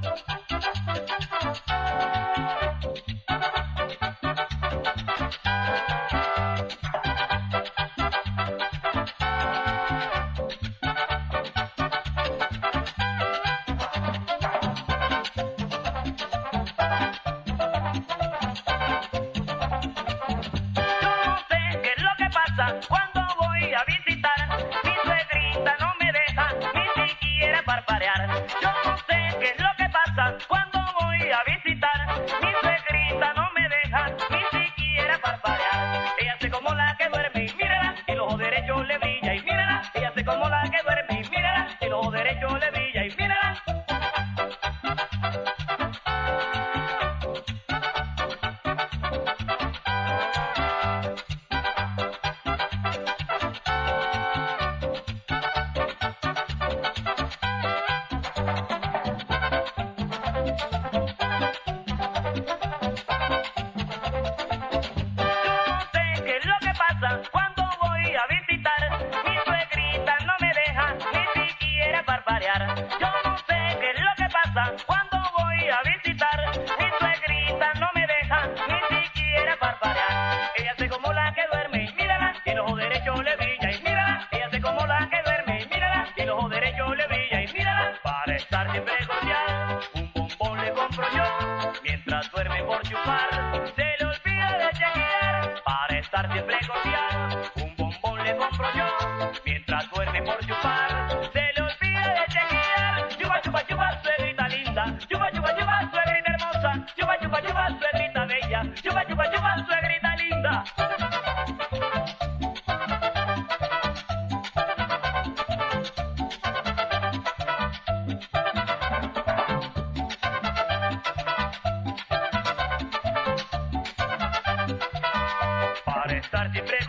Cuando voy a visitar, mi suegrita no me deja ni siquiera parpadear. Yo no sé qué es lo que pasa cuando voy a visitar, mi suegrita no me deja ni siquiera parpadear. Ella hace como la que duerme y mírala, el ojo derecho le brilla y mírala. Ella hace como la que duerme y mírala, el ojo derecho le brilla y mírala. Cuando voy a visitar, mi suegrita no me deja ni siquiera parpadear. Yo no sé qué es lo que pasa cuando voy a visitar, mi suegrita no me deja ni siquiera parpadear. Ella hace como la que duerme y mírala, el ojo derecho le brilla y mírala. Ella hace como la que duerme y mírala, el ojo derecho le brilla y mírala. Para estar siempre cordial, un bombón le compro yo, mientras duerme por chupar, se le olvida de chequear. Para estar siempre cordial, un bombón le compro yo, mientras duerme por chupar, se le olvida de chequear. Chupa, chupa, chupa, suegrita linda, chupa, chupa, chupa, suegrita hermosa, chupa, chupa, chupa, suegrita bella, chupa, chupa, chupa, suegrita linda. Para estar siempre